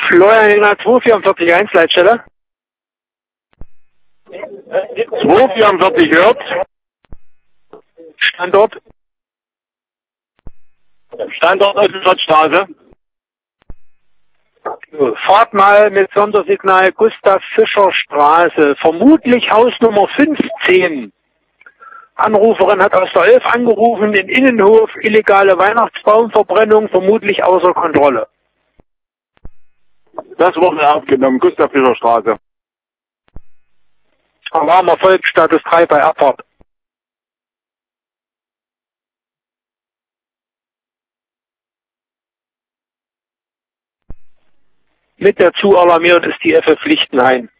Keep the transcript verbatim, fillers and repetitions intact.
Florian zwei vier vier eins Leitstelle. zwei vierundvierzig hört. Standort. Standort Öffenstraße. Fahrt mal mit Sondersignal Gustav Fischer Straße, vermutlich Hausnummer fünfzehn. Anruferin hat aus der elf angerufen, in Innenhof, illegale Weihnachtsbaumverbrennung, vermutlich außer Kontrolle. Das wurde aufgenommen, Gustav Fischer Straße. Alarm erfolgt, Status drei bei Abfahrt. Mit der zu alarmiert ist die F F Lichtenhain.